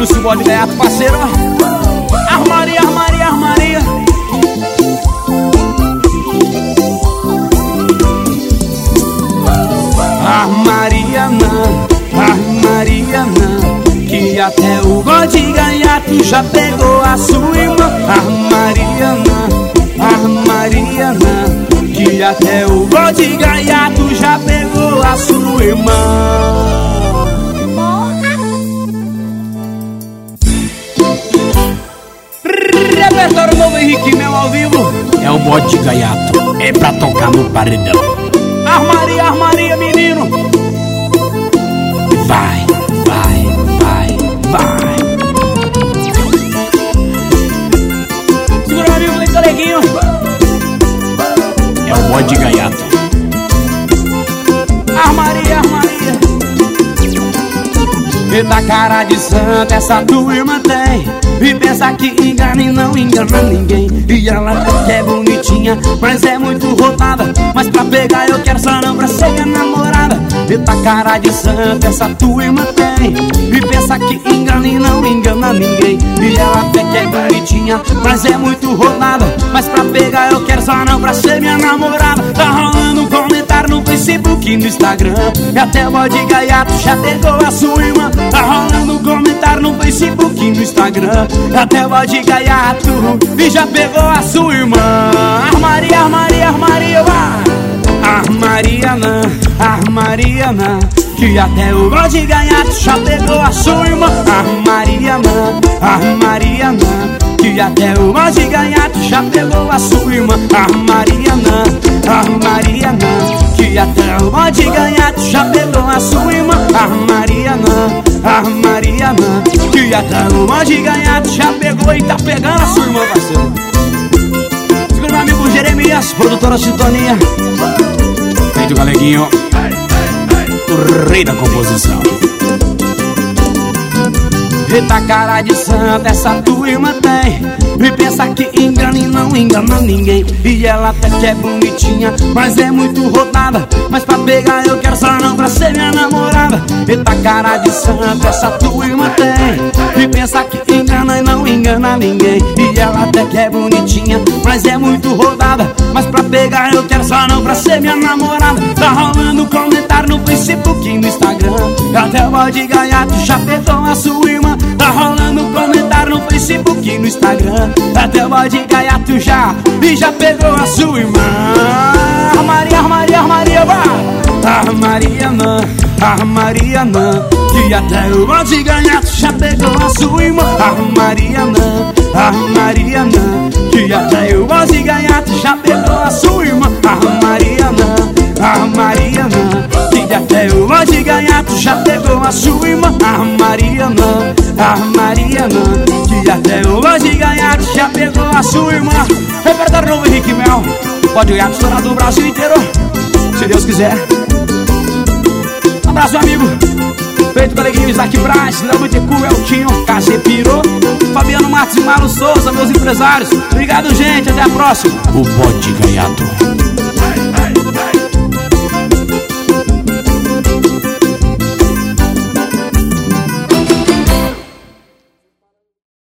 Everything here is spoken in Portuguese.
Wilson, bode gato, parceiro. Armaria, armaria, armaria. Armaria não, armaria não, que até o bode gaiato já pegou a sua irmã. Armaria não, armaria não, que até o bode gaiato já pegou a sua irmã. Repertório novo Henrique Mel ao vivo. É o bode gaiato, é pra tocar no paredão. Armaria, armaria, menino. Vai, vai, vai, vai. Segura o amigo ali, coleguinho. É o bode gaiato. Armaria, armaria. Eita cara de santa essa tua irmã tem, e pensa que engana e não engana ninguém. E ela até é bonitinha, mas é muito rodada. Mas pra pegar eu quero só não pra ser minha namorada. Eita cara de santa essa tua irmã tem, e pensa que engana e não engana ninguém. E ela até que é bonitinha, mas é muito rodada. Mas pra pegar eu quero só não pra ser minha namorada. Tá rolando um comentário no Facebook e no Instagram, e até o bode gaiato já pegou a sua irmã. Tá rolando um comentário no Facebook e no Instagram, e até o bode gaiato e já pegou a sua irmã. Armaria, armaria, armaria, vai. Armaria não, armaria não, que até o bode gaiato já pegou a sua irmã. Armaria não, armaria não, que até o bode gaiato já pegou a sua irmã. Armaria não, armaria não, que até o bode gaiato já pegou a sua irmã. Armaria não, armaria não, que até o bode gaiato já pegou e tá pegando a sua irmã, parceiro. Segura meu amigo Jeremias, produtora Sintonia. Feito galeguinho, o rei da composição. Eita cara de santa essa tua irmã tem, e pensa que engana e não engana ninguém. E ela até que é bonitinha, mas é muito rodada. Mas pra pegar eu quero só não pra ser minha namorada. Eita cara de santa essa tua irmã tem, e pensa que engana e não engana ninguém. E ela até que é bonitinha, mas é muito rodada. Mas pra pegar eu quero só não pra ser minha namorada. Tá rolando comentário no Facebook e no Instagram, e até o bode gaiato já pegou a sua irmã. Tá rolando comentário no Facebook e no Instagram, até o bode gaiato já e já pegou a sua irmã. Armaria, armaria, armaria, vai. Armaria não, armaria não, que até o bode gaiato já pegou a sua irmã. Armaria não, armaria não, que até o bode gaiato já pegou a sua irmã. Armaria não, armaria não, que até o bode gaiato já pegou a sua irmã. Armaria não, armaria não, que até o bode gaiato já pegou a sua irmã. Repertório novo Henrique Mel, bode gaiato estourado no Brasil inteiro, se Deus quiser. Abraço amigo, feito coleguinho Isaac Braz, Léo Bitecu, Eltinho, KC Pirô, Fabiano Martins e Marlon Souza, meus empresários. Obrigado gente, até a próxima. O bode gaiato.